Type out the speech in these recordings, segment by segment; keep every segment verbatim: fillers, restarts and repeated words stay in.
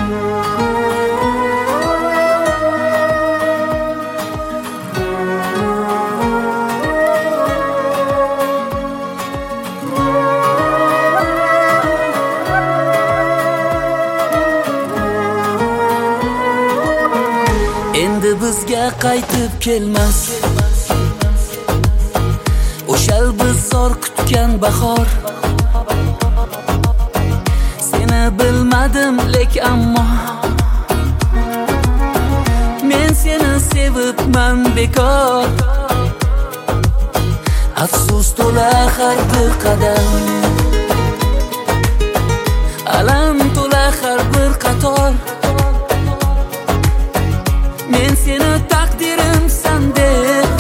Endi bizga qaytib kelmas o'shal biz zor kutgan bahor. Seni bilmadim lek ammo men seni sevibman bekor. Afsus to'la har bir qadam, alam to'la har bir qator. Men seni taqdirimsan deb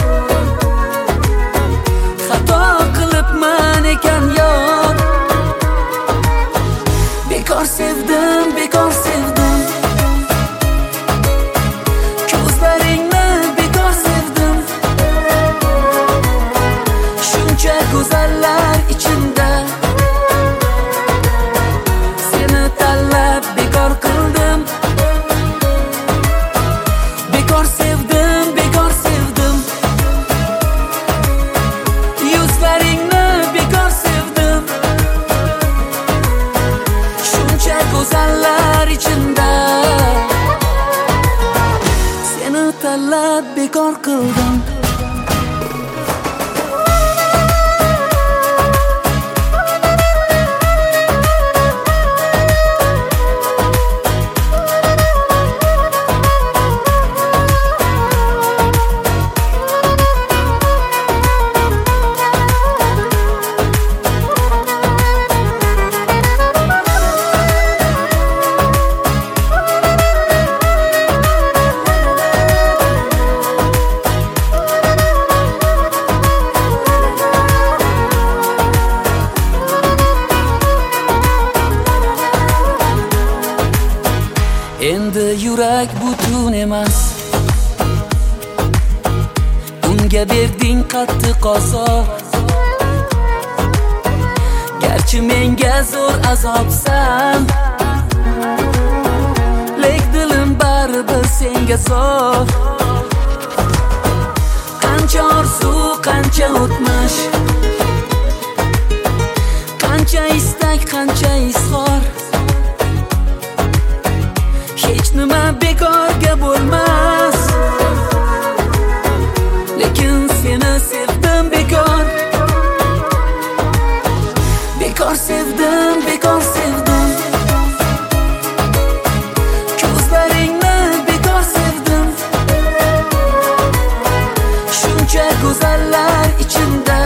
xato qilibman ekan yor. Bekor sevdim, bekor sevdim, ko'zlaringni bekor sevdim. Shuncha go'zallar ichimda seni tanlab bekor qildim. Bekor sevdim, bekor sevdim, yuzlaringni bekor sevdim. Shuncha go'zallar ichimda seni tanlab bekor qildim. Endi yurak butun emas, unga berding qattiq azob. Garchi menga zo'r azobsan, lek dilim baribir senga sof. Qancha orzu, qancha o'tmish, qancha istak, qancha izhor. Hech nima bekorga bo'lmas, lekin seni sevdim bekor. Bekor sevdim, bekor sevdim, ko'zlaringni bekor sevdim. Shuncha go'zallar ichimda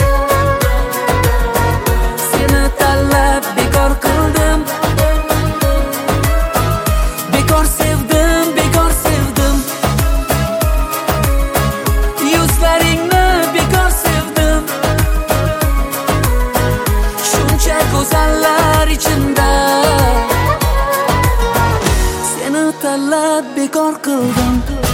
seni tanlab bekor qildim. Bekor sevdim, bekor sevdim, yuzlaringni bekor sevdim. Shuncha go'zallar ichimda seni tanlab bekor qildim.